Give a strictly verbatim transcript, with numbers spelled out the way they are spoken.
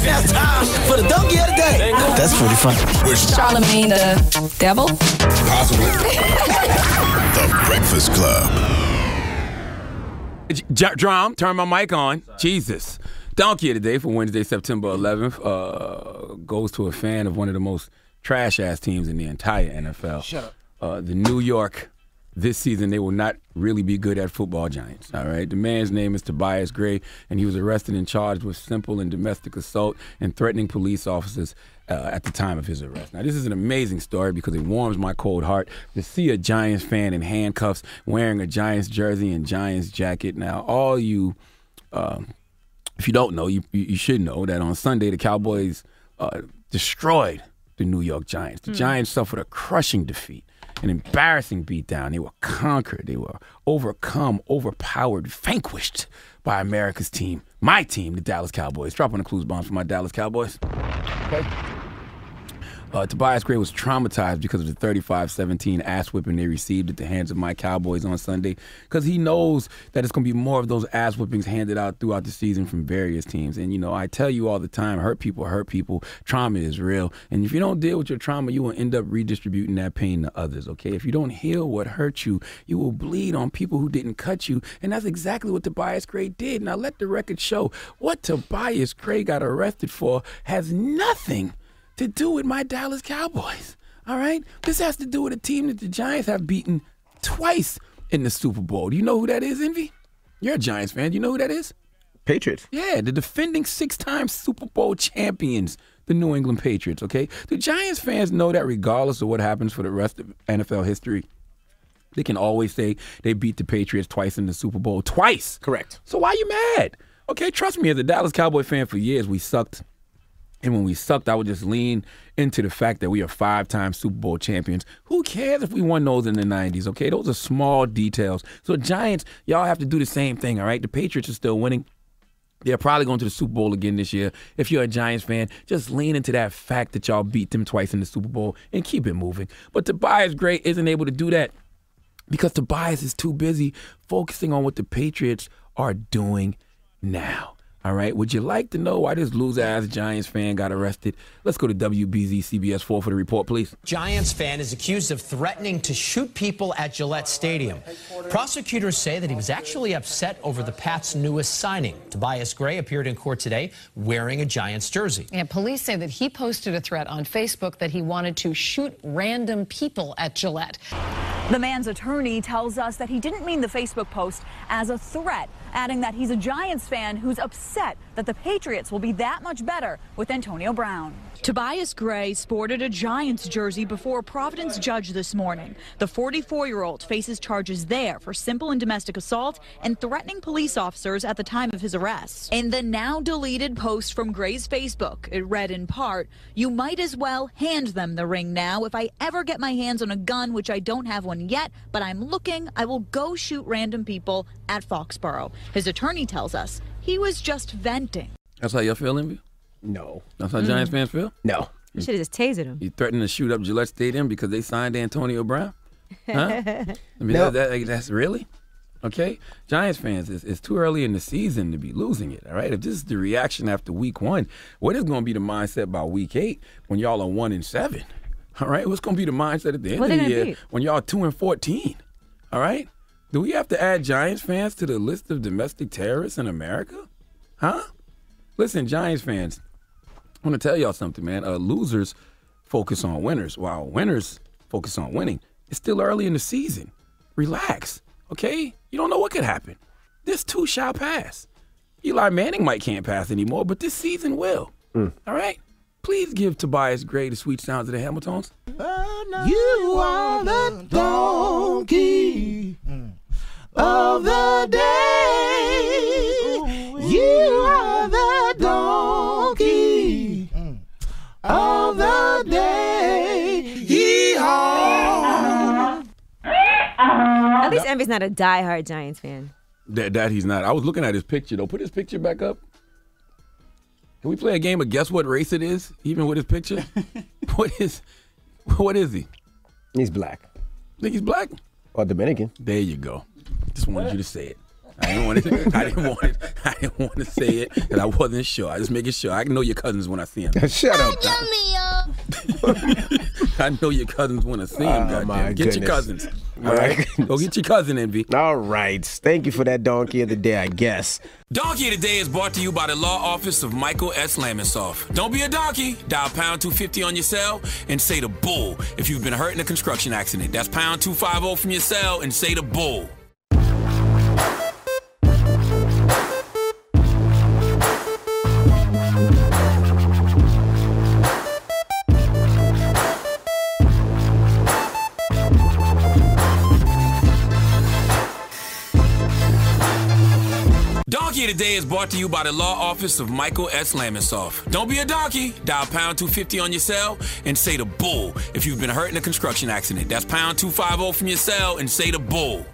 Now it's time for the donkey of the day. That's pretty funny. Charlamagne the devil? Possibly. The Breakfast Club. J- Drum, turn my mic on. Jesus. Donkey of the day for Wednesday, September eleventh, uh, goes to a fan of one of the most trash-ass teams in the entire N F L. Shut up. Uh, the New York, this season, they will not really be good at football Giants, all right? The man's name is Tobias Gray, and he was arrested and charged with simple and domestic assault and threatening police officers uh, at the time of his arrest. Now, this is an amazing story because it warms my cold heart to see a Giants fan in handcuffs wearing a Giants jersey and Giants jacket. Now, all you, uh, if you don't know, you, you should know that on Sunday, the Cowboys uh, destroyed the New York Giants. The mm. Giants suffered a crushing defeat. An embarrassing beatdown. They were conquered. They were overcome, overpowered, vanquished by America's team. My team, the Dallas Cowboys. Drop on the clues bombs for my Dallas Cowboys. Okay. Uh, Tobias Gray was traumatized because of the thirty-five seventeen ass-whipping they received at the hands of my Cowboys on Sunday because he knows that it's going to be more of those ass-whippings handed out throughout the season from various teams. And, you know, I tell you all the time, hurt people hurt people. Trauma is real. And if you don't deal with your trauma, you will end up redistributing that pain to others, okay? If you don't heal what hurt you, you will bleed on people who didn't cut you. And that's exactly what Tobias Gray did. Now, let the record show what Tobias Gray got arrested for has nothing to do with my Dallas Cowboys, all right? This has to do with a team that the Giants have beaten twice in the Super Bowl. Do you know who that is, Envy? You're a Giants fan. Do you know who that is? Patriots. Yeah, the defending six-time Super Bowl champions, the New England Patriots, okay? The Giants fans know that regardless of what happens for the rest of N F L history, they can always say they beat the Patriots twice in the Super Bowl. Twice. Correct. So why are you mad? Okay, trust me, as a Dallas Cowboy fan for years, we sucked. And when we sucked, I would just lean into the fact that we are five-time Super Bowl champions. Who cares if we won those in the nineties, okay? Those are small details. So Giants, y'all have to do the same thing, all right? The Patriots are still winning. They're probably going to the Super Bowl again this year. If you're a Giants fan, just lean into that fact that y'all beat them twice in the Super Bowl and keep it moving. But Tobias Gray isn't able to do that because Tobias is too busy focusing on what the Patriots are doing now. All right, would you like to know why this loser-ass Giants fan got arrested? Let's go to W B Z C B S four for the report, please. Giants fan is accused of threatening to shoot people at Gillette Stadium. Prosecutors say that he was actually upset over the Pats' newest signing. Tobias Gray appeared in court today wearing a Giants jersey. And police say that he posted a threat on Facebook that he wanted to shoot random people at Gillette. The man's attorney tells us that he didn't mean the Facebook post as a threat, adding that he's a Giants fan who's upset that the Patriots will be that much better with Antonio Brown. Tobias Gray sported a Giants jersey before a Providence judge this morning. The forty-four-year-old faces charges there for simple and domestic assault and threatening police officers at the time of his arrest. In the now deleted post from Gray's Facebook, it read in part, "You might as well hand them the ring now. If I ever get my hands on a gun, which I don't have one yet, but I'm looking, I will go shoot random people at Foxborough." His attorney tells us he was just venting. That's how you feel, Envy? No. That's how mm. Giants fans feel? No. You should have just tasered him. You threatened to shoot up Gillette Stadium because they signed Antonio Brown? Huh? I mean, no. that, that, that's really? Okay? Giants fans, it's, it's too early in the season to be losing it, all right? If this is the reaction after week one, what is going to be the mindset by week eight when y'all are one and seven? All right? What's going to be the mindset at the end what of the year be? when y'all are two and fourteen? All right? Do we have to add Giants fans to the list of domestic terrorists in America? Huh? Listen, Giants fans, I want to tell y'all something, man. Uh, losers focus on winners, while winners focus on winning. It's still early in the season. Relax, okay? You don't know what could happen. This too shall pass. Eli Manning might can't pass anymore, but this season will. Mm. All right? Please give Tobias Gray the sweet sounds of the Hamiltons. You are the donkey of the day. You are the donkey of the day. Yee-haw. At least Envy's not a diehard Giants fan. That, that he's not. I was looking at his picture, though. Put his picture back up. Can we play a game of guess what race it is, even with his picture? What is what is he? He's black. Think he's black? Or Dominican. There you go. Just wanted you to say it. I didn't want to. I didn't want it. I didn't want to say it because I wasn't sure. I just making sure. I know your cousins when I see them. Shut up. I know your cousins want to see them. Oh, goddamn. my Get goodness. your cousins. My All right, goodness. go get your cousin, Envy. All right. Thank you for that donkey of the day, I guess. Donkey of the Day is brought to you by the law office of Michael S. Lamonsoff. Don't be a donkey. Dial pound two fifty on your cell and say the bull if you've been hurt in a construction accident. That's pound two fifty from your cell and say the bull. Donkey of the Day is brought to you by the law office of Michael S. Lamonsoff. Don't be a donkey. Dial pound two fifty on your cell and say the bull if you've been hurt in a construction accident. That's pound two fifty from your cell and say the bull.